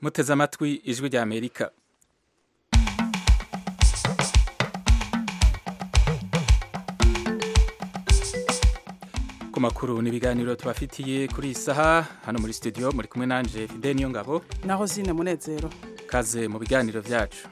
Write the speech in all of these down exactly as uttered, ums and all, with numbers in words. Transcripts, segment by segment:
muteze amatwi ijwi rya Amerika. Ku makuru n'ibiganiro tubafitiye kuri isaha hano muri studio muri kumwe nanje Fidel Niyongabo naho Zine Munezero. Kaze mu biganiro vyacu.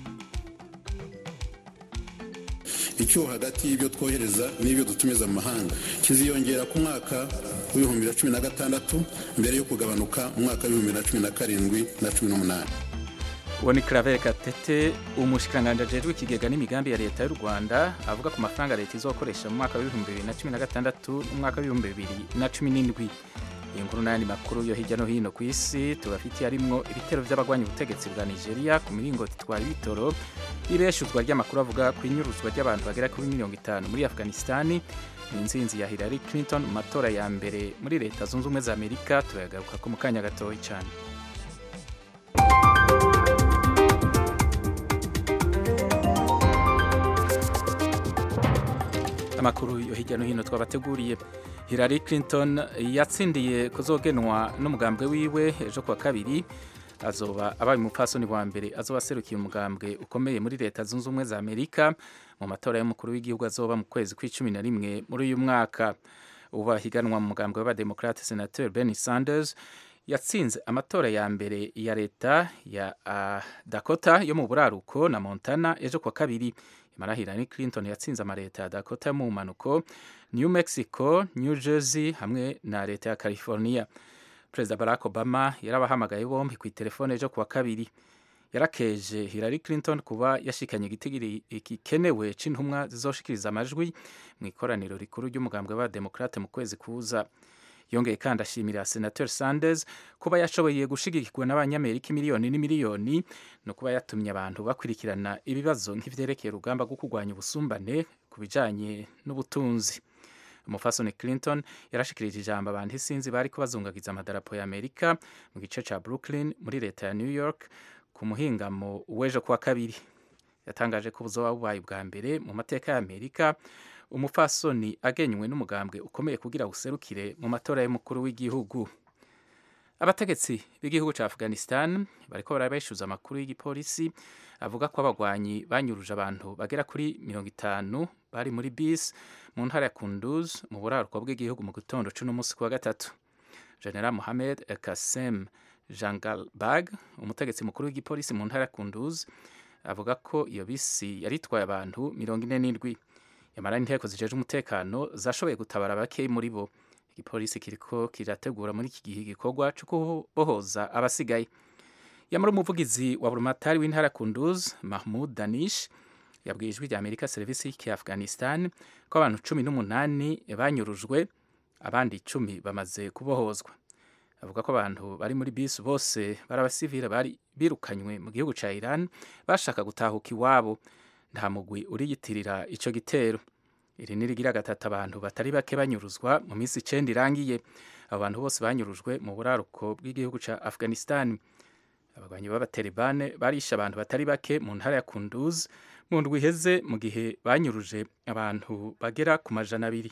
Icyo hagati y'ibyo twohereza n'ibyo dutumiza mu mahanga kiziyongera ku mwaka w'ibihumbi bibiri na cumi na gatandatu mbere yo kugabanuka mu mwaka w'ibihumbi bibiri na cumi na karindwi na cumi n'umunani. Uwo ni Claver Gatete, umushikiranganji ajejwe ikigega n'imigambi ya leta y'u Rwanda, avuga ku mafaranga leta izokoresha mu mwaka w'ibihumbi bibiri na cumi na gatandatu n'umwaka w'ibihumbi bibiri na cumi n'indwi. Iyi nkuru n'ayandi makuru yo hirya no hino ku isi tubafitiye arimwo ibitero vy'abagwanya ubutegetsi bwa Nigeria ku miringoti itwara ibitoro, ibeshuzwa ry'amakuru avuga ku inyuruzwa ry'abantu bagera kuri mirongo itanu muri Afghanistan, n'intsinzi ya Hillary Clinton mu matora ya mbere muri leta zunze ubumwe za Amerika. Turagaruka ko mu kanya gatoyi cyane. Amakuru yo hirya no hino twabateguriye. Hillary Clinton yatsindiye kuzogenwa n'umugambwe wiwe ejo kwa kabiri, azoba abaye umupfasoni wa mbere azoba aserukiye umugambwe ukomeye muri leta zunze ubumwe za Amerika mu matora y'umukuru w'igihugu azoba mu kwezi kw'icumi na rimwe muri uyu mwaka. Ubu bahiganwa mu mugambwe w'abademokrate Senator Bernie Sanders yatsinze amatora ya mbere ya leta ya uh, Dakota yo mu buraruko na Montana ejo kwa kabiri. Imara Hillary Clinton yatsinze amaleta ya Dakota mu manuko, New Mexico, New Jersey hamwe na leta ya California. President Barack Obama yarabahamagaye bombi ku telefone ejo kwa kabiri. Yarakeje Hillary Clinton kuba yashikanye igitigiri ikikenewe c'intumwa zizoshikiriza amajwi mu ikoraniro rikuru ry'umugambwe wa Democrate mu kwezi kuza. Yongeye kandi ashimira Senator Sanders kuba yashoboye gushigikirwa n'abanyamerika miliyoni n'imiliyoni no kuba yatumye abantu bakurikirana ibibazo nk'ivyerekeye urugamba rwo kurwanya ubusumbane ku bijanye n'ubutunzi. Umufasoni Clinton yarashikirije ijambo abantu isinzi bari kubazungagiza amadarapo ya Amerika mu gice ca Brooklyn muri leta ya New York ku muhingamo w'ejo kwa kabiri. Yatangaje ko buzoba bubaye bwa mbere mu mateka ya Amerika umufasoni agenywe n'umugambwe ukomeye kugira userukire mu matora y'umukuru w'igihugu. Abategetsi b'igihugu ca Afghanistan bariko barabeshuza amakuru y'igipolisi avuga ko abagwanyi banyuruje abantu bagera kuri mirongo itanu bari muri bus mu ntara ya Kunduz mu buraruko bw'igihugu mu gitondo c'uno musi wa gatatu. General Mohammed Qasem Jangalbag, umutegetsi mukuru w'igipolisi mu ntara ya Kunduz, avuga ko iyo bisi yaritwaye abantu mirongo ine n'indwi. Yamara inteko zijeje umutekano zashoboye gutabara bake muri bo. Igipolisi kiriko kirategura muri iki gihe igikorwa cyo kubohoza abasigaye. Yamara umuvugizi wa Burumatari w'intara Kunduz, Mahmoud Danish, yabwiye ijwi rya Amerika service y'iki Afghanistan ko abantu cumi n'umunani banyurujwe, abandi icumi bamaze kubohozwa. Avuga ko abantu bari muri bisi bose barabasivira bari birukanywe mu gihugu ca Iran bashaka gutahuka iwabo. Nta mugwi uriyitirira ico gitero. Iri nirigira gatatu abantu batari bake banyuruzwa mu minsi icenda irangiye. Abantu bose banyurujwe mu buraruko bw'igihugu ca Afghanistan. Abagwanyi b'abatalibane barisha abantu batari bake mu ntara ya Kunduz mu ndwi iheze mu gihe banyuruje abantu bagera ku majana abiri.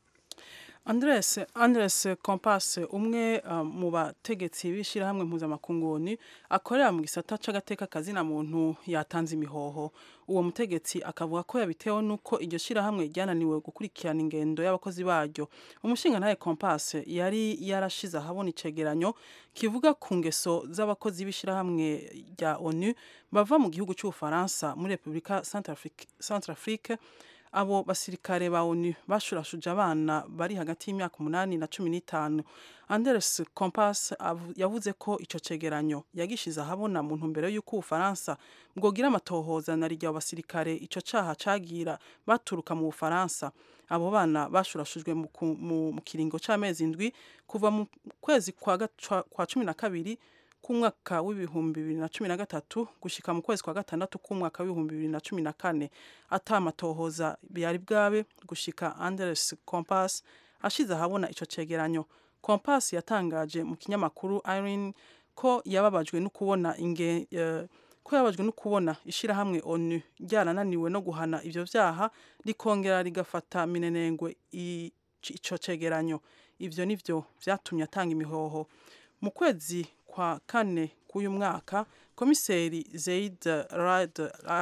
Andres Andres Compass, umwe uh, mu bategetsi b'ishirahamwe mpuzamakunguni akorera mu gisata c'agateka kazina muntu, yatanze imihoho. Uwo mutegetsi akavuga ko yabitewe nuko iryo shirahamwe ryananiwe gukurikirana ingendo y'abakozi baryo. Umushingantahe Compass yari yarashize ahabona icegeranyo kivuga ku ngeso z'abakozi b'ishirahamwe rya ONU bava mu gihugu c'Ubufaransa muri Republika Centrafrique. Abo basirikare ba ONU bashurashuje abana bari hagati y'imyaka umunani na cumi n'itanu. Andres Compass yavuze ko ico cegeranyo yagishize ahabona mu ntumbero y'uko Ubufaransa bwogira amatohoza na rijya abasirikare ico caha cagira baturuka mu Bufaransa. Abo bana bashurashujwe mu, mu, mu kiringo c'amezi indwi kuva mu kwezi kwa, kwa cumi na kabiri k'umwaka w'ibihumbi bibiri na cumi na gatatu gushika mu kwezi kwa gatandatu k'umwaka w'ibihumbi bibiri na cumi na kane. Ata amatohoza byari bwabe gushika Andres Compass ashize ahabona ico cegeranyo. Compass yatangaje mu kinyamakuru Irene ko yababajwe no kubona inge uh, ko yababajwe no kubona ishirahamwe ONU ryarananiwe no guhana ivyo vyaha rikongera rigafata minenengwe ico cegeranyo. Ivyo nivyo vyatumye atanga imihoho. Mu kwezi kwa kane k'uyu mwaka komiseri Zeid Rad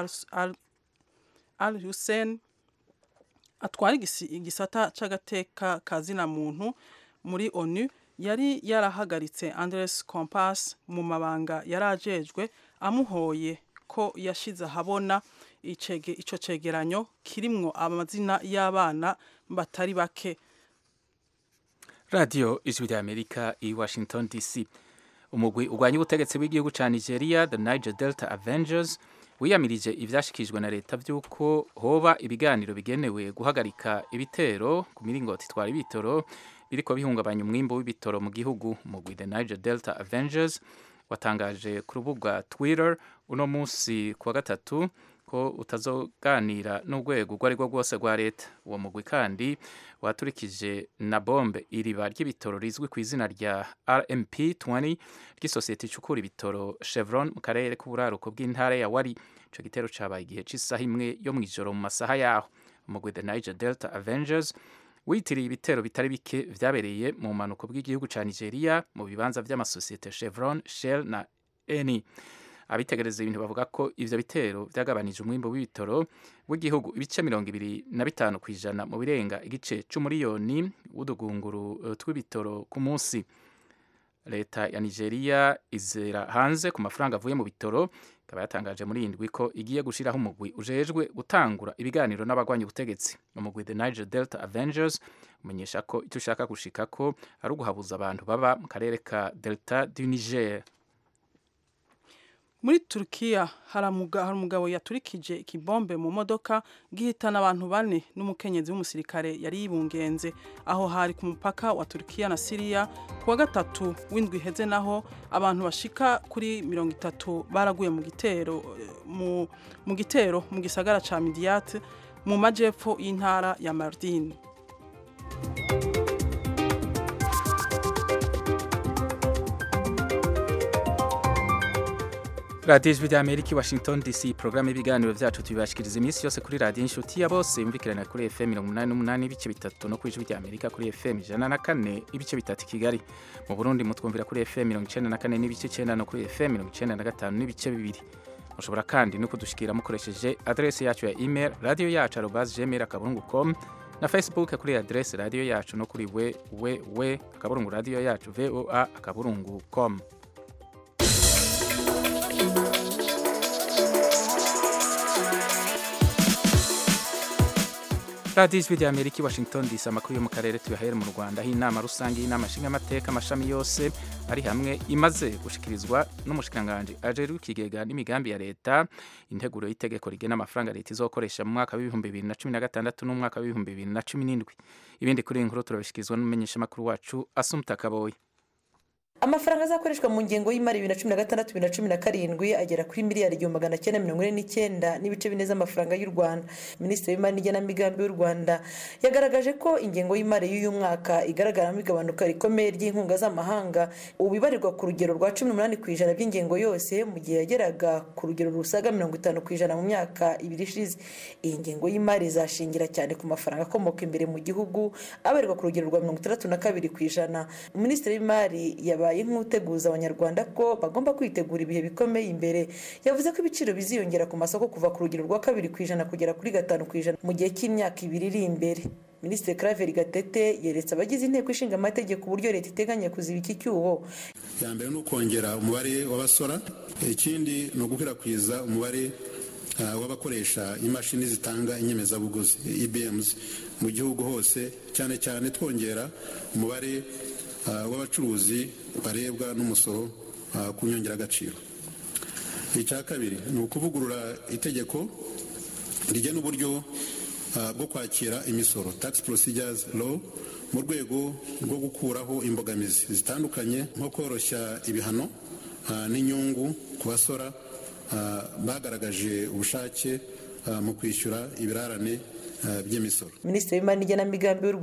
Al Hussein atwara igisata c'agateka kazina muntu muri ONU yari yarahagaritse Andres Kompas mu mabanga yarajejwe amuhoye ko yashize ahabona icege ico cegeranyo kirimwo amazina y'abana batari bake. Radio Ijwi ry'Amerika i Washington D C. Umugwi urwanya ubutegetsi bw'igihugu ca Nigeria, the Niger Delta Avengers, wiyamirije ivyashikijwe na leta vy'uko hoba ibiganiro bigenewe guhagarika ibitero ku miringoti itwara ibitoro biriko bihungabanya umwimbo w'ibitoro mu gihugu. Umugwi the Niger Delta Avengers watangaje ku rubuga Twitter uno munsi kuwa gatatu ko utazoganira n'urwego rwo arirwo rwose rwa leta. Uwo mugwi kandi waturikije na bombe iriba ry'ibitoro rizwi ku izina rya R M P twenty ry'isosiyete icukura ibitoro Chevron mu karere k'uburaruko bw'intara ya Wari. Ico gitero cabaye igihe c'isaha imwe yo mw'ijoro mu masaha yaho. Umugwi the Niger Delta Avengers witiriye ibitero bitari bike vyabereye mu manuko bw'igihugu ca Nigeria mu bibanza vy'amasosiyete Chevron, Shell na Eni. Abitegereza ibintu bavuga ko ivyo bitero vyagabanije umwimbo w'ibitoro w'igihugu ibice mirongo ibiri na bitanu kw'ijana mu birenga igice c'umuriyoni w'udugunguru tw'ibitoro ku munsi. Leta ya Nigeria izera hanze ku mafaranga avuye mu bitoro, ikaba yatangaje muri indwi ko igiye gushiraho umugwi ujejwe gutangura ibiganiro n'abagwanya ubutegetsi. Umugwi the Niger Delta Avengers umenyesha ko icyo ushaka gushikako ari uguhabuza abantu baba mu karere ka Delta du Niger. Muri Turkiya hari umugabo yaturikije ikibombe mu modoka gihitana abantu bane n'umukenyezi w'umusirikare yari yibungenze aho hari ku mupaka wa Turkiya na Syria. Kuwa gatatu w'indwi heze naho abantu bashika kuri mirongo itatu baraguye mu gitero mu, mu gitero mu gisagara ca Midyat mu majepfo y'intara ya Mardin. Radio Ijwi ry'Amerika Washington D C. Programme y'ibiganiro vyacu tubibashikiriza iminsi yose kuri radio inshuti ya bose yumvikirana kuri F M mirongo umunani n'umunani ibice bitatu no kuri Ijwi ry'Amerika kuri F M ijana na kane ibice bitatu Kigali. Mu Burundi mutwumvira kuri F M mirongo icenda na kane n'ibice icenda no kuri F M mirongo icenda na gatanu n'ibice bibiri. Mushobora kandi no kudushikira mukoresheje adresse yacu ya email radio yacu arobase gmail akaburungu com na Facebook kuri adresse radio yacu no kuri we we we akaburungu radio yacu voa akaburungu com. Radio Ijwi ry'Amerika Washington D C. Amakuru yo mu karere tuyahere mu Rwanda aho inama rusange y'inama nshingamateka amashami yose ari hamwe imaze gushikirizwa n'umushikanganje ajejwe ikigega n'imigambi ya leta integuro y'itegeko rigena amafaranga leta izokoresha mu mwaka w'ibihumbi bibiri na cumi na gatandatu n'umwaka w'ibihumbi bibiri na cumi n'indwi. Ibindi kuri inkuru turabishikirizwa n'umumenyesha makuru wacu Asumta Kaboyi. Amafaranga azakoreshwa mu ngengo y'imari bibiri na cumi na gatandatu bibiri na cumi na karindwi agera kuri miliyari igihumbi magana cyenda mirongo ine n'icyenda n'ibice bine z'amafaranga y'u Rwanda. Minisitiri w'Imari n'Igenamigambi w'u Rwanda yagaragaje ko ingengo y'imari y'uyu mwaka igaragaramo igabanuka rikomeye ry'inkunga z'amahanga ubu ibarirwa ku rugero rwa cumi n'umunani ku ijana by'ingengo yose mu gihe yageraga ku rugero rusaga mirongo itanu ku ijana mu myaka ibiri ishize. Iyi ngengo y'imari izashingira cyane ku mafaranga akomoka imbere mu gihugu abarirwa ku rugero rwa mirongo itandatu na kabiri ku ijana. Minisitiri w'Imari yaba nk'uteguza abanyarwanda ko bagomba kwitegura ibihe bikomeye imbere. Yavuze ko ibiciro biziyongera ku masoko kuva ku rugero rwa kabiri ku ijana kugera kuri gatanu ku ijana mu gihe cy'imyaka ibiri iri imbere. Minisitiri Claver Gatete yeretse abagize inteko ishinga amategeko uburyo leta iteganya kuziba iki cyuho. Ya mbere ni ukongera umubare w'abasora, ikindi ni ugukwirakwiza umubare uh, w'abakoresha imashini zitanga inyemezabuguzi E B Ms mu gihugu hose, cyane cyane twongera umubare w'abacuruzi barebwa n'umusoro ku nyongeragaciro. Icya kabiri ni ukuvugurura itegeko rigena uburyo bwo kwakira imisoro tax procedures law mu rwego rwo gukuraho imbogamizi zitandukanye nko koroshya ibihano n'inyungu ku basora bagaragaje ubushake mu kwishyura ibirarane by'imisoro. Minisitiri w'Imari n'Igenamigambi w'u Rwanda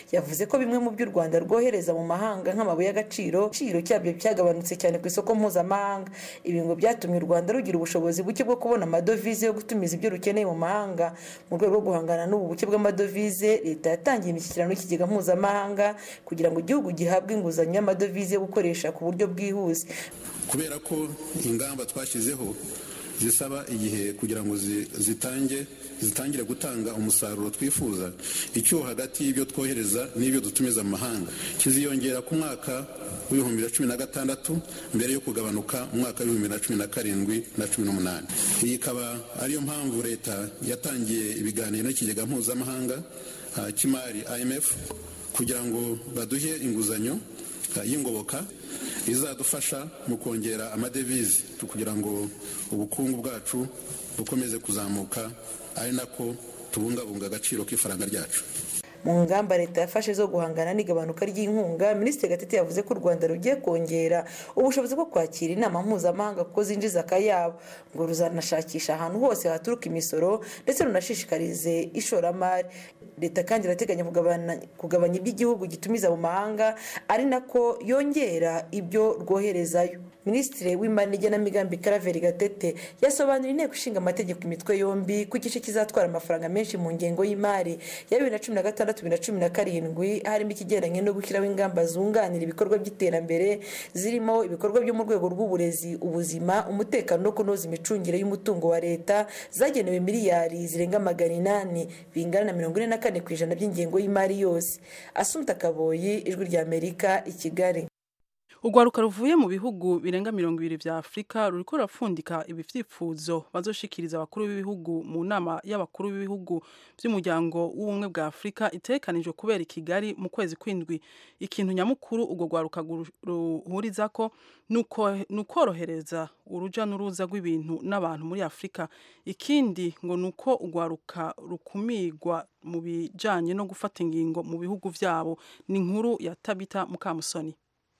yavuze ko bimwe mu byo u Rwanda rwohereza mu mahanga nk'amabuye y'agaciro igiciro cyabyo cyagabanutse cyane ku isoko mpuzamahanga. Ibi ngo byatumye u Rwanda rugira ubushobozi buke bwo kubona amadovize yo gutumiza ibyo rukeneye mu mahanga. Mu rwego rwo guhangana n'ubu buke bw'amadovize, leta yatangiye imishyikirano y'ikigega mpuzamahanga kugira ngo igihugu gihabwe inguzanyo y'amadovize yo gukoresha ku buryo bwihuse. Kubera ko ingamba twashyizeho zisaba igihe kugira ngo zitange zitangire gutanga umusaruro twifuza, icyuho hagati y'ibyo twohereza n'ibyo dutumiza mu mahanga kiziyongera ku mwaka w'ibihumbi bibiri na cumi na gatandatu mbere yo kugabanuka mu mwaka w'ibihumbi bibiri na cumi na karindwi na cumi n'umunani. Iyi ikaba ariyo mpamvu leta yatangiye ibiganiro n'ikigega mpuzamahanga cy'imari I M F kugira ngo baduhe inguzanyo y'ingoboka izadufasha mu kongera amadevize kugira ngo ubukungu bwacu bukomeze kuzamuka, ari nako tubungabunga agaciro k'ifaranga ryacu. Mu ngamba leta yafashe zo guhangana n'igabanuka ry'inkunga, Minisitiri Gatete yavuze ko u Rwanda rugiye kongera ubushobozi bwo kwakira inama mpuzamahanga kuko zinjiza akayabo, ngo ruzanashakisha ahantu hose haturuka imisoro ndetse runashishikarize ishoramari. Leta kandi irateganya kugabanya kugabanya iby'igihugu gitumiza mu mahanga, ari nako yongera ibyo rwoherezayo. Minisitiri w'Imari n'Igenamigambi Karaveri Gatete yasobanuriye inteko ishinga amategeko imitwe yombi ku gice kizatwara amafaranga menshi mu ngengo y'imari ya bibiri na cumi na gatandatu bibiri na cumi na karindwi, harimo ikigendanye no gushyiraho ingamba zunganira ibikorwa by'iterambere zirimo ibikorwa byo mu rwego rw'uburezi, ubuzima, umutekano no kunoza imicungire y'umutungo wa leta zagenewe miliyari zirenga magana inani bingana na mirongo ine na kane ku ijana by'ingengo y'imari yose. Asumta Kaboyi, Ijwi ry'Amerika, i Kigali. Urwaruka ruvuye mu bihugu birenga mirongo ibiri vya Afrika ruriko rafundika ibivyifuzo bazoshikiriza abakuru b'ibihugu mu nama y'abakuru b'ibihugu by'umuryango w'ubumwe bwa Afrika itekanijwe kubera i Kigali mu kwezi kwindwi. Ikintu nyamukuru urwo rwaruka ruhurizako nuko nukorohereza uruja n'uruza rw'ibintu n'abantu muri Afrika. Ikindi ngo nuko urwaruka rukumigwa mu bijanye no gufata ingingo mu bihugu vyabo. Ni inkuru ya Tabita Mukamusoni.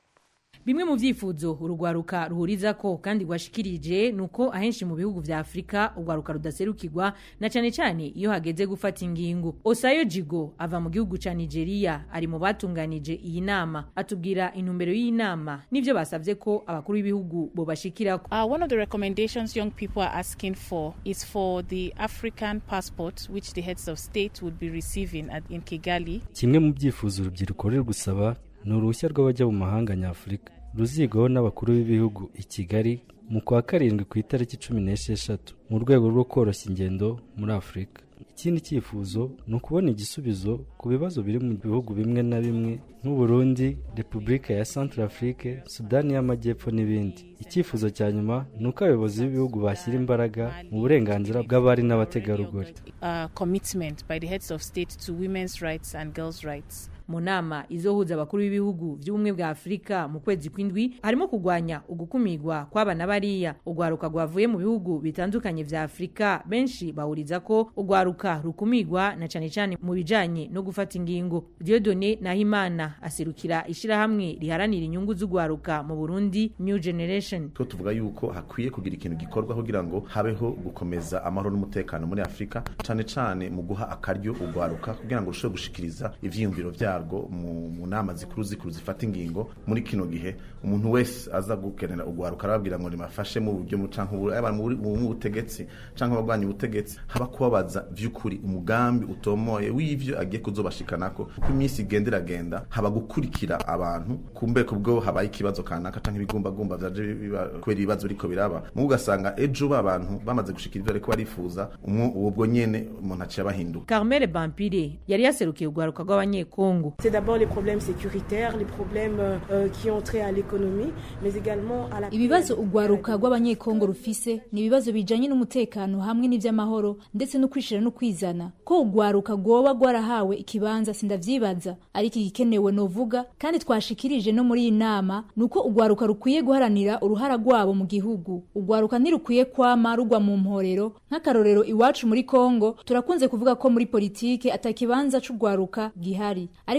Bimwe mu vyifuzo urugwaruka ruhuriza ko kandi gwashikirije nuko ahenshi mu bihugu vya Afrika urwaruka rudaserukirwa na cane cane iyo hageze gufata ingingo. Osayo Jigo ava mu gihugu ca Nigeria ari mu batunganije iyi nama, atubwira intumbero y'iyi nama nivyo basavye ko abakuru b'ibihugu bo bashikira. Uh, one of the recommendations young people are asking for is for the African passport which the heads of state would be receiving at in Kigali. Kimwe mu vyifuzo urubyiruko ruri gusaba n'uruhushya rw'abajya mu mahanga nyafurika ruzigaho n'abakuru b'ibihugu i Kigali mu kwa karindwi ku itariki cumi n'esheshatu mu rwego rwo koroshya ingendo muri Afrika. Ikindi cyifuzo ni ukubona igisubizo ku bibazo biri mu bihugu bimwe na bimwe nk'u Burundi, Repubulika ya Centrafrique, Sudani y'Amajyepfo n'ibindi. Icyifuzo cya nyuma ni uko abayobozi b'ibihugu bashyira imbaraga mu burenganzira bw'abari n'abategarugori. Uh, commitment by the heads of state to women's rights and girls' rights. Mu nama izohuza abakuru b'ibihugu by'ubumwe bwa Afrika mu kwezi kwindwi harimo kugwanya ugukumigwa kw'abana bariya. Ugwaruka gwavuye mu bihugu bitandukanye vya Afrika benshi bahuriza ko ugwaruka rukumigwa na cane cane mu bijanye no gufata ingingo. Dieudonné Nahimana aserukira ishirahamwe riharanira inyungu z'ugwaruka mu Burundi, New Generation. Ko tuvuga yuko hakwiye kugira ikintu gikorwa kugira ngo habeho gukomeza amahoro n'umutekano muri Afrika, cane cane mu guha akaryo ugwaruka kugira ngo rushe gushikiriza ivyiyumviro vya mu, mu nama zikuru zikuru zifata ingingo. Muri kino gihe umuntu wese aza gukenera ugwaruka arababwira ngo nimafashe mu buryo mucanka mu butegetsi canka abagwanya ubutegetsi, haba kubabaza vy'ukuri umugambi utomoye w'ivyo agiye kuzobashikanako. Kuko iminsi igenderagenda haba gukurikira abantu kumbe kubwo habaye ikibazo kanaka canka ibigumba gumba vyaje kubera ibibazo biriko biraba, mu ugasanga ejo babantu bamaze gushikira ivyo ariko barifuza ubwo nyene umuntu aciye abahinduka. Carmel Bampire yari yaserukiye ugwaruka rw'abanyekongo. C'est d'abord les problèmes sécuritaires, les problèmes euh, qui ont trait à l'économie, mais également à la... Ibibazo ugwaruka rw'abanyekongo rufise ni ibibazo bijanye n'umutekano hamwe n'ivy'amahoro ndetse no kwishira no kwizana. Ko ugwaruka gwoba gwarahawe ikibanza sindavyibaza, ariko igikenewe novuga kandi twashikirije no muri inama nuko ugwaruka rukwiye guharanira uruhara rwabo mu gihugu. Ugwaruka ntirukwiye kwama rugwa mu mporero. Nk'akarorero iwacu muri Kongo turakunze kuvuga ko muri politike atakibanza c'ugwaruka gihari. Ari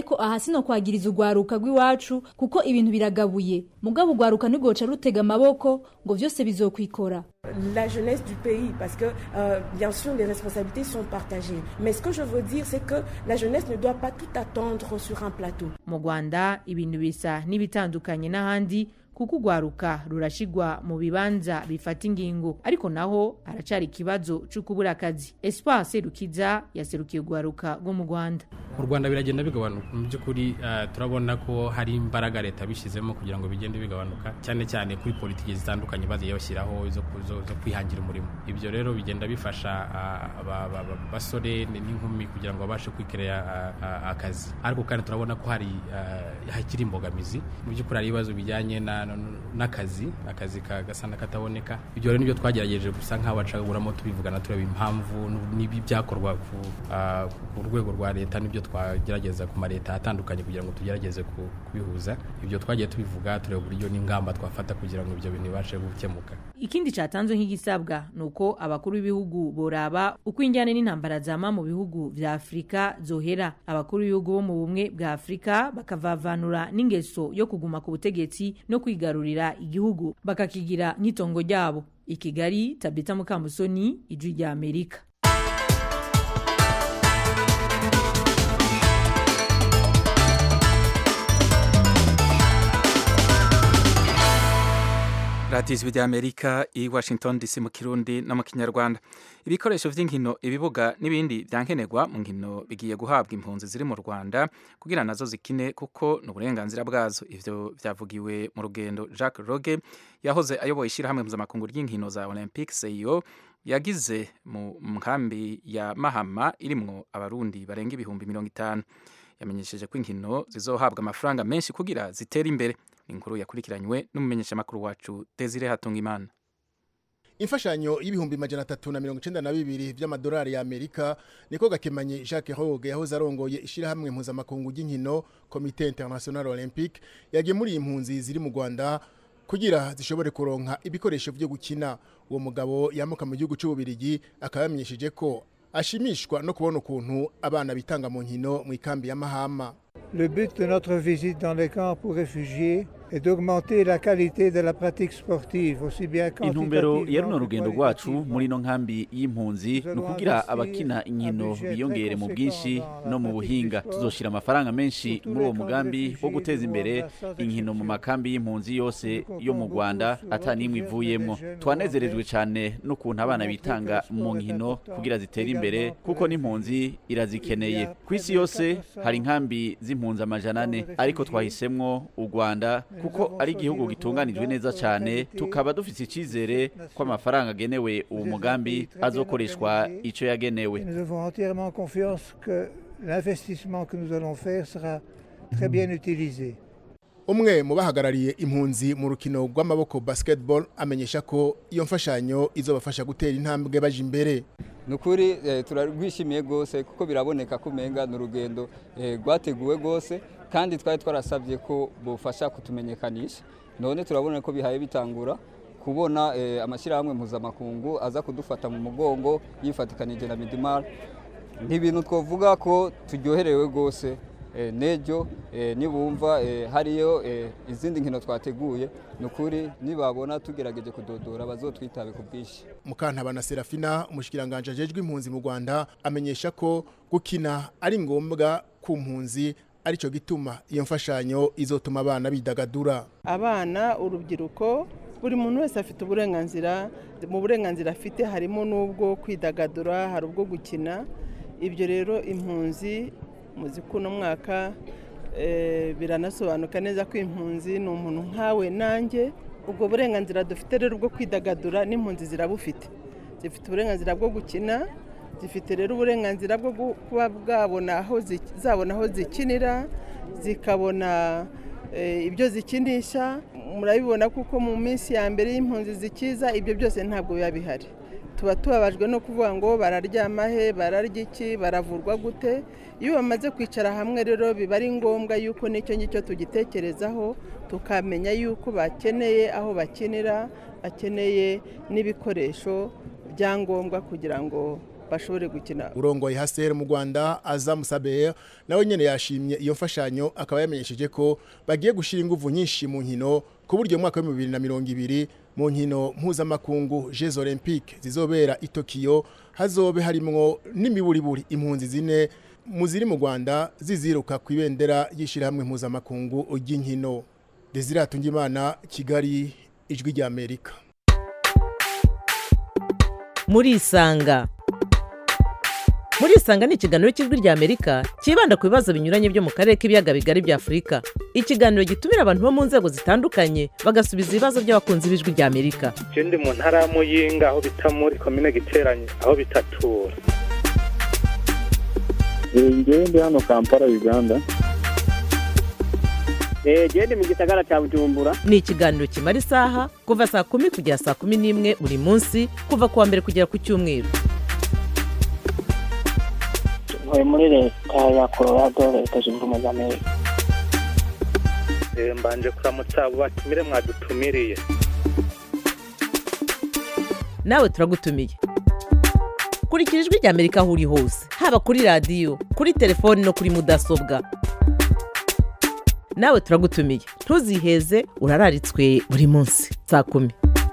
ariko aha sino kwagiriza urwaruka rw'iwacu kuko ibintu biragabuye mugabo urwaruka ntigoca rutega amaboko ngo vyose bizokwikora. La jeunesse du pays, parce que euh, bien sûr les responsabilités sont partagées. Mais ce que je veux dire, c'est que la jeunesse ne doit pas tout attendre sur un plateau. Mu Rwanda ibintu bisa n'ibitandukanye n'ahandi kuko urwaruka rurashigwa mu bibanza bifata ingingo ariko naho aracari ikibazo cyo kubura akazi. Espace Rukiza yaserukiye urwaruka rwo mu Rwanda. Mu Rwanda biragenda bigabanuka mu by'ukuri uh, turabona ko hari imbaraga leta bishizemo kugira ngo bigende bigabanuka cyane cyane kuri politiki zitandukanye baziye bashyiraho zo zo kwihangira umurimo. Ibyo rero bigenda bifasha abasore uh, n'inkumi kugira ngo babashe kwikirera uh, uh, akazi. Ariko kandi turabona ko hari uh, hakiri imbogamizi mu by'ukuri ari ibibazo bijyanye na n'akazi akazi kagasana kataboneka. Ibyo rero nibyo twagerageje gusa nk'abacaguramo tubivugana tureba impamvu n'ibi byakorwa ku rwego rwa leta nibyo twagerageza ku mareta atandukanye kugira ngo tugerageze kubihuza. Ibyo twagiye tubivuga tureba uburyo n'ingamba twafata kugira ngo ibyo bintu bibashe gukemuka. Ikindi cyatanzwe nk'igisabwa nuko abakuru b'ibihugu boraba uko injyane n'intambara zama mu bihugu vya Afrika zohera. Abakuru b'ibihugu bo mu bumwe bwa Afrika bakavavanura n'ingeso yo kuguma ku butegetsi no kwigarurira igihugu bakakigira nk'itongo ryabo. I Kigali, Tabita Mukamusoni, Ijwi rya Amerika. Radio Ijwi rya Amerika i Washington D C mu Kirundi no mu Kinyarwanda. Ibikoresho vy'inkino, ibibuga n'ibindi byankenerwa mu nkino bigiye guhabwa impunzi ziri mu Rwanda kugira nazo zikine kuko n'uburenganzira bwazo. Ivyo vyavugiwe mu rugendo Jacques Roge yahoze ayoboye ishirahamwe mpuzamakungu ry'inkino za Olympique C I O yagize mu nkambi ya Mahama irimwo abarundi barenga ibihumbi mirongo itanu. Yamenyesheje ko inkino zizohabwa amafaranga menshi kugira zitere imbere. Inkuru yakurikiranywe n'umumenyesha makuru wacu Desire Hatungimana. Imfashanyo y'ibihumbi majana atatu na mirongo icenda na bibiri vy'amadolari ya Amerika niko Gakemanye Jacques Roge yahoze arongoye ishirahamwe mpuzamakungu ry'inkino Comité International Olympique yagemuriye impunzi ziri mu Rwanda kugira zishobore kuronka ibikoresho vyo gukina. Uwo mugabo yamuka mu gihugu c'Ububirigi akabamenyesheje ko ashimishwa no kubona ukuntu abana bitanga mu nkino mu ikambi ya Mahama. Le but de notre visite dans les camps pour réfugiés est d'augmenter la qualité de la pratique sportive aussi bien quantitativement. Intumbero yeruno rugendo rwacu muri no nkambi y'impunzi nukugira abakina inkino biyongere mu bwinshi no mu buhinga. Tuzoshira amafaranga menshi muri uwo mugambi wo guteza imbere inkino mu makambi y'impunzi yose yo mu Rwanda atanimwe ivuyemo. Twanezerejwe cyane no kuntu abana bitanga mu nkino kugira zitere imbere kuko n'impunzi irazikeneye. Kwisi yose hari nkambi z'impunzi amajana ane ariko twahisemwo u Rwanda kuko ari igihugu gitunganijwe neza cyane tukaba dufite icizere ko amafaranga agenewe uwo mugambi azokoreshwa ico yagenewe. Nous avons entièrement confiance que l'investissement que nous allons faire sera très bien utilisé. Umwe mu bahagarariye impunzi mu rukino rw'amaboko basketball amenyesha ko iyo mfashanyo izobafasha gutera intambwe baje imbere. Nukuri eh, turarwishimiye gose kuko biraboneka ko menga n'urugendo rwateguwe eh, gose kandi twari twarasabye ko bofasha kutumenyekanisha. None turabona ko bihaye bitangura kubona eh, amashirahamwe mpuzamakungu aza kudufata mu mugongo yifatikanije na Midimar. N'ibintu twovuga ko turyoherewe gose. E, nejo e, nibumva e, hariyo e, izindi nkino twateguye nukuri nibabona tugerageje kudodora bazotwitabe ku bwishi. Mukantabana Serafina umushikiranganje ajejwe impunzi mu Rwanda amenyesha ko gukina ari ngombwa ku mpunzi arico gituma iyo mfashanyo izotuma abana bidagadura. Abana urubyiruko buri muntu wese afite uburenganzira mu burenganzira afite harimo n'ubwo kwidagadura hari ubwo gukina. Ibyo rero impunzi muzi kuno mwaka e, biranasobanuka neza ko impunzi ni umuntu nkawe nanjye. Ubwo burenganzira dufite rero bwo kwidagadura n'impunzi zirabufite. Zifite uburenganzira bwo gukina, zifite rero uburenganzira bwo kuba bwabona aho zabona aho zikinira, zikabona e, ibyo zikinisha. Murabibona kuko mu minsi ya mbere y'impunzi zikiza ibyo byose ntabwo biba bihari. Tuba tubabajwe no kuvuga ngo bararyama he, bararya iki, baravurwa gute. Iyo bamaze kwicara hamwe rero biba ari ngombwa yuko nicyo ngicyo tugitekerezaho tukamenya yuko bakeneye aho bakinira, bakeneye n'ibikoresho byangombwa kugira ngo bashobore gukina. urongoye Hasser mu Rwanda Azam Saber nawe nyene yashimye iyo mfashanyo akaba yamenyesheje ko bagiye gushira inguvu nyinshi mu nkino ku buryo mu mwaka wa bibiri na mirongo ibiri mu nkino mpuzamakungu Jeux Olympiques zizobera i Tokyo hazobe harimwo n'imiburiburi impunzi zine muziri mu Rwanda ziziruka ku ibendera y'ishirahamwe mpuzamakungu ry'inkino. Desire Tungimana, Kigali, Ijwi rya Amerika. Muri isanga muri isanga ni ikiganiro cy'Ijwi rya Amerika kibanda ku bibazo binyuranye byo mu karere k'ibiyaga bigari bya Afurika. Ikiganiro gitumira abantu bo mu nzego zitandukanye bagasubiza ibibazo by'abakunzi b'Ijwi rya Amerika. Je ndi mu ntara ya Muyinga aho bita muri commune Giteranye aho bitatura. Ngewe ndi hano Kampala Uganda. Gende mu gisagara cya Bujumbura. Ni ikiganiro kimara isaha kuva saa kumi kugera saa kumi n'imwe buri munsi kuva kuwa mbere kugera ku cyumweru. Ntuye muri leta ya Colorado, leta zunze ubumwe za Amerika. Mbanje kuramutsa abo batumire mwadutumiriye. Nawe turagutumiye. Kurikira Ijwi rya Amerika aho uri hose, haba kuri radio, kuri telefone no kuri mudasobwa. Nawe turagutumiye. Ntuziheze urararitswe buri munsi saa kumi.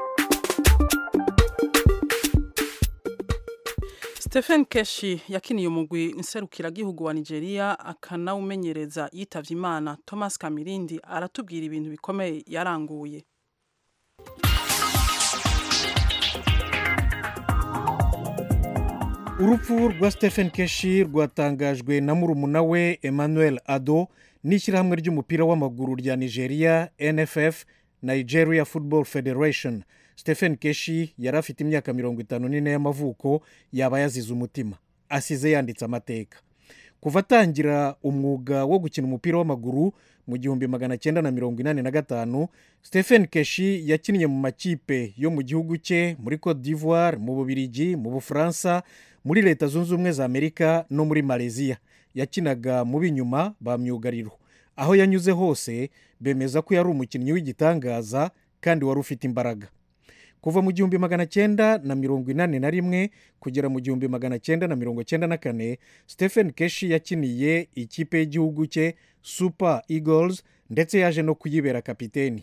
Stephen Keshi yakiniye umugwi nserukira gihugu wa Nigeria akanawumenyereza yitavye Imana. Thomas Kamirindi aratubwira ibintu bikomeye yaranguye. Urupfu rwa Stephen Keshi rwatangajwe na murumuna we Emmanuel Ado n'ishyirahamwe ry'umupira w'amaguru rya Nigeria N F F, Nigeria Football Federation. Stephen Keshi yari afite imyaka mirongo itanu n'ine y'amavuko, yaba yazize umutima, asize yanditse amateka. Kuva atangira umwuga wo gukina umupira w'amaguru mu gihumbi magana cyenda na mirongo inani na gatanu, Stephen Keshi yakinnye mu makipe yo mu gihugu cye, muri Cote d'Ivoire, mu Bubiligi, mu Bufaransa, muri Leta Zunze Ubumwe za Amerika no muri Malaysia. Yakinaga mu binyuma ba myugariro. Aho yanyuze hose bemeza ko yari umukinnyi w'igitangaza kandi wari ufite imbaraga. Kuva mu gihumbi magana cyenda na mirongo inani na rimwe kugera mu gihumbi magana cyenda na mirongo cyenda na kane, Stephen Keshi yakiniye ikipe y'igihugu cye Super Eagles ndetse yaje no kuyibera kapiteni.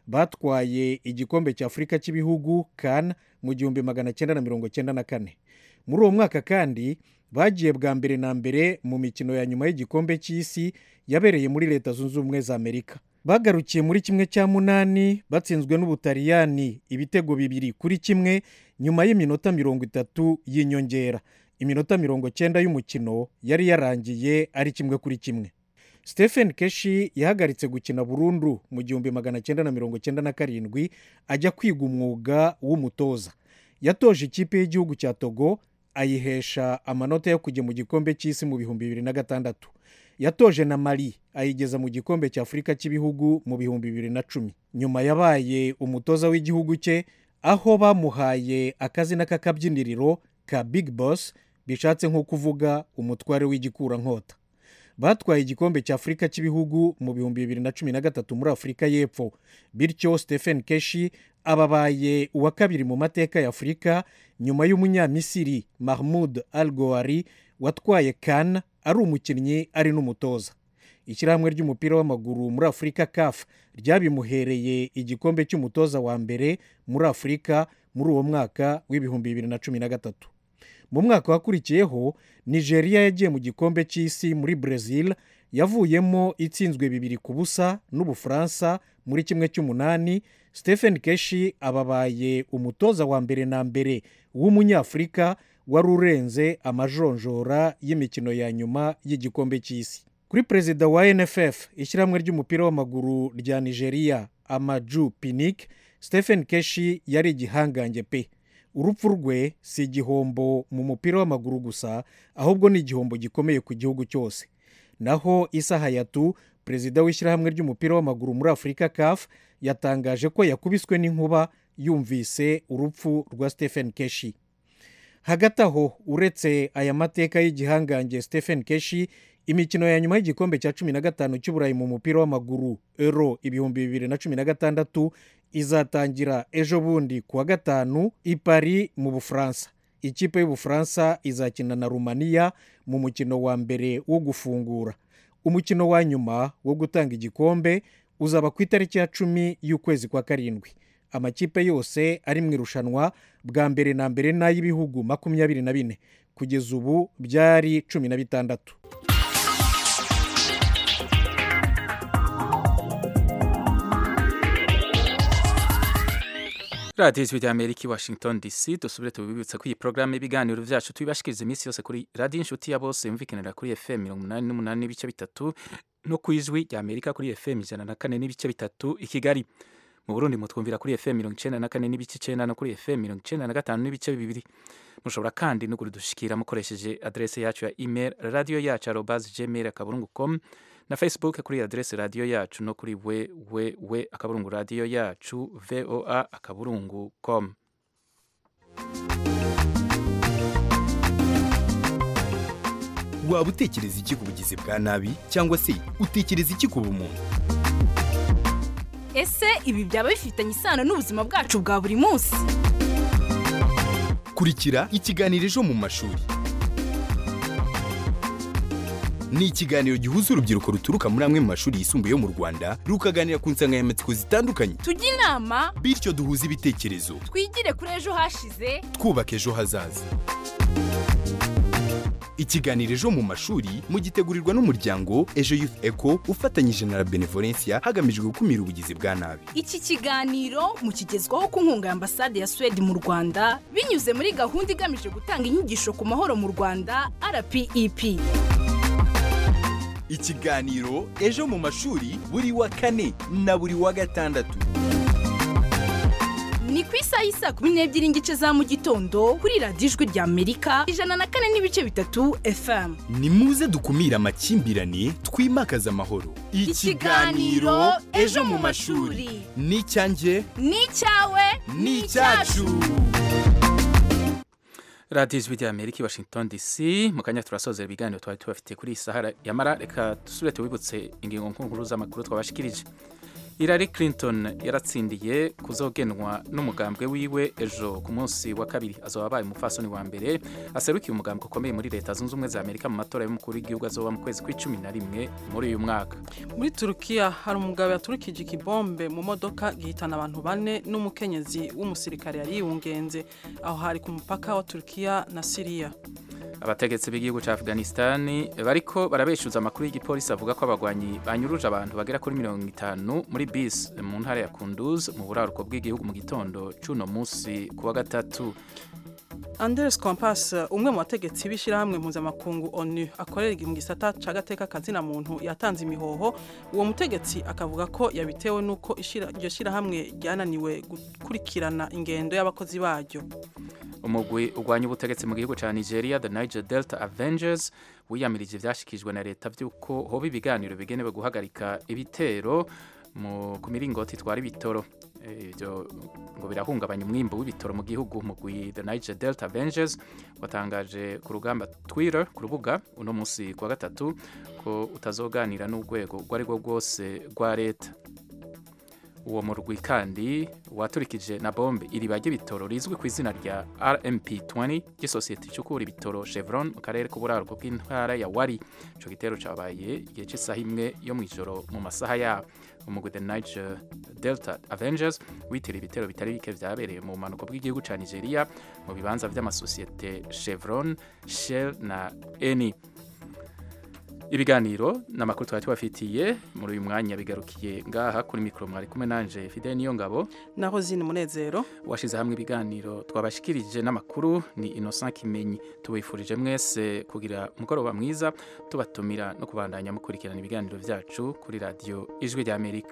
Batwaye igikombe cya Afurika cy'ibihugu CAN mu gihumbi magana cyenda na mirongo cyenda na kane. Muri uwo mwaka kandi bagiye bwa mbere na mbere mu mikino ya nyuma y'igikombe cy'isi yabereye muri Leta Zunze Ubumwe za Amerika. Bagarukiye muri kimwe cya munani batsinzwe n'Ubutaliyani ibitego bibiri kuri kimwe nyuma y'iminota mirongo itatu y'inyongera. Iminota mirongo cyenda y'umukino yari yarangiye ari kimwe kuri kimwe. Stephen Keshi yahagaritse gukina burundu mu gihumbi magana cyenda na mirongo cyenda na karindwi ajya kwiga umwuga w'umutoza. Yatoje ikipe y'igihugu cya Togo, ayihesha amanota yo kujya mu gikombe cy'isi mu bihumbi bibiri na gatandatu. Yatoje na Mali, ayigeza mu gikombe cya Afurika cy'ibihugu mu bihumbi bibiri na cumi. Nyuma yabaye umutoza w'igihugu cye, aho bamuhaye akazina k'akabyiniriro ka Big Boss, bishatse nko kuvuga umutware w'igikurankota. Batwaye igikombe cya Afurika cy'ibihugu mu bihumbi bibiri na cumi na gatatu muri Afurika y'Epfo. Bityo Stephen Keshi ababaye uwa kabiri mu mateka ya Afurika nyuma y'umunyamisiri Mahmoud Al-Gouari watwaye CAN ari umukinnyi ari n'umutoza. Ishyirahamwe ry'umupira w'amaguru muri Afurika C A F ryabimuhereye igikombe cy'umutoza wa mbere muri Afurika muri uwo mwaka w'ibihumbi bibiri na cumi na gatatu. Mu mwaka wakurikiyeho Nigeria yagiye mu gikombe cy'isi muri Brazil, yavuyemo itsinzwe bibiri ku busa n'Ubufaransa muri kimwe cy'umunani. Stephen Keshi ababaye umutoza wa mbere na mbere w'umunyafurika wari urenze amajonjora y'imikino ya nyuma y'igikombe cy'isi. Kuri perezida wa N F F, ishyirahamwe ry'umupira w'amaguru rya Nigeria, Amaju Pinnick, Stephen Keshi yari igihangange pe. Urupfu rwe si igihombo mu mupira w'amaguru gusa, ahubwo ni igihombo gikomeye ku gihugu cyose. Naho Issa Hayatou, perezida w'ishyirahamwe ry'umupira w'amaguru muri Afurika C A F, yatangaje ko yakubiswe n'inkuba yumvise urupfu rwa Stephen Keshi. Hagati aho, uretse aya mateka y'igihangange Stephen Keshi, imikino ya nyuma y'igikombe cya cumi na gatanu cy'Uburayi mu mupira w'amaguru Euro ibihumbi bibiri na cumi na gatandatu izatangira ejo bundi kuwa gatanu i Paris mu Bufaransa. ikipe y'ubufaransa izakina na rumaniya mu mukino wa mbere wo gufungura. Umukino wa nyuma wo gutanga igikombe uzaba ku itariki ya cumi y'ukwezi kwa karindwi. Amakipe yose ari mu irushanwa bwa mbere na mbere n'ay'ibihugu makumyabiri na bine, kugeza ubu byari cumi na bitandatu. radiyo ijwi ry'amerika i washington dc dusubire tubibutsa ko iyi porogaramu y'ibiganiro byacu tubibashikiriza iminsi yose kuri radiyo inshuti ya bose yumvikanira kuri fm mirongo inani n'umunani n'ibice bitatu no ku ijwi ry'amerika kuri fm ijana na kane n'ibice bitatu i kigali. Mu burundi mutwumvira kuri fm mirongo icyenda na kane n'ibice icyenda no kuri fm mirongo icyenda na gatanu n'ibice bibiri. Mushobora kandi no kudushikira mukoresheje adrese yacu ya email radiyo yacu arobase gmail akaburungu com na Facebook kuri adrese radiyo yacu no kuri we we we akaburungu radiyo yacu voa akaburungu com. Waba utekereza iki ku bugizi bwa nabi cyangwa se utekereza iki ku bumuntu? Ese ibi byaba bifitanye isano n'ubuzima bwacu bwa buri munsi? Kurikira ikiganiro Ejo mu mashuri. Ni ikiganiro gihuza urubyiruko ruturuka muri amwe mu mashuri yisumbuye yo mu Rwanda rukaganira ku nsanganyamatsiko zitandukanye. Tujye inama bityo duhuze ibitekerezo. Twigire kuri ejo hashize, twubaka ejo hazaza. Ikiganiro Ejo mu mashuri mugitegurirwa n'umuryango Ejo Youth Eco ufatanyije na Benevolencia hagamijwe gukumira ubugizi bwa nabi. Iki kiganiro mukigezwaho ku nkunga ya Ambasade ya Sweden mu Rwanda binyuze muri gahunda igamije gutanga inyigisho ku mahoro mu Rwanda R P E P. Ikiganiro Ejo mu mashuri buri wa kane na buri wa gatandatu. Ni ku isaha y'isa kumi n'ebyiri n'igice za mu gitondo kuri radiyo ijwi ry'Amerika ijana na kane n'ibice bitatu F M. Ni muze dukumira amakimbirane twimakaza amahoro. Ikiganiro Ejo mu mashuri ni icyanjye, ni icyawe, ni icyacu. radiyo ijwi ry'amerika i washington dc. Mu kanya turasozera ibiganiro twari tubafitiye kuri iyi sahara yamara reka dusubire tubibutse ingingo nkuru z'amakuru twabashikirije. Hillary Clinton yaratsindiye kuzogenwa n'umugambwe wiwe ejo ku munsi wa kabiri. Azoba abaye umupfasoni wa mbere aserukiye umugambwe ukomeye muri leta zunze ubumwe za Amerika mu matora y'umukuru w'igihugu azoba mu kwezi kw'icumi na rimwe muri uyu mwaka. Muri Turukiya hari umugabo yaturikije ikibombe mu modoka gihitana abantu bane n'umukenyezi w'umusirikare yari yungenze aho hari ku mupaka wa Turukiya na Syria. Abategetsi b'igihugu cya Afghanistan bariko barabeshuza amakuru y'igipolisi avuga ko abagwanyi banyuruje abantu bagera kuri mirongo itanu muri bisi mu ntara ya Kunduz mu buraruko bw'igihugu mu gitondo cy'uno munsi kuwa gatatu. Andres Kompas, umwe mu bategetsi b'ishyirahamwe mpuzamakungu ONU akorera mu gisata c'agateka kazina muntu yatanze imihoho. Uwo mutegetsi akavuga ko yabitewe nuko iryo shyirahamwe ryananiwe gukurikirana ingendo y'abakozi baryo. Umugwi ugwanya ubutegetsi mu gihugu ca Nigeria, the Niger Delta Avengers, wiyamirije vyashikijwe na leta vy'uko hoba ibiganiro bigenewe guhagarika ibitero mu ku miringoti twari bitoro. Ivyo ngo birahungabanya umwimbo w'ibitoro mu gihugu. Umugwi the Niger Delta Avengers watangaje ku rugamba Twitter ku rubuga uno munsi kwa gatatu ko utazoganira n'urwego rwari rwo rwose rwa leta. Uwo murwi kandi waturikije na bombe iriba ry'ibitoro rizwi ku izina rya R M P twenty ry'isosiyete icukura ibitoro Chevron mu karere k'uburaruko bw'intara ya Wari. Ico gitero cabaye igihe cy'isaha imwe yo mw'ijoro mu masaha yabo. Umugwi the Niger Delta Avengers witira ibitero bitari bike vyabereye mu manuko bw'igihugu ca Nigeria mu bibanza vy'amasosiyete Chevron, Shell na Eni. Ibiganiro n'amakuru twari tubafitiye muri uyu mwanya bigarukiye ngaha kuri mikro mwari kumwe nanje Fidel Niyongabo na Rosine Munezero. Washize hamwe ibiganiro twabashikirije n'amakuru ni Innocent Kimenyi. Tubifurije mwese kugira umugoroba mwiza, tubatumira no kubandanya mukurikirana ibiganiro vyacu kuri radio Ijwi ry'Amerika.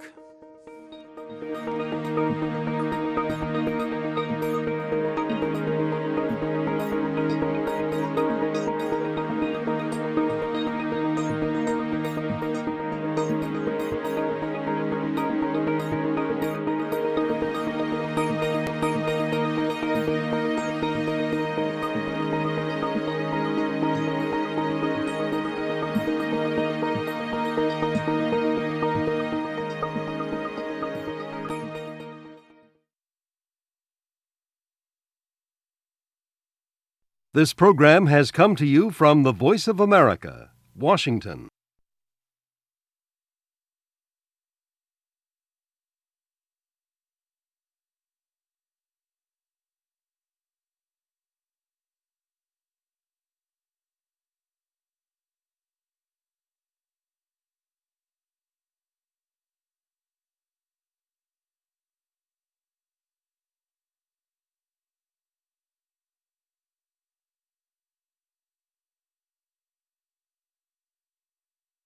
This program has come to you from the Voice of America, Washington.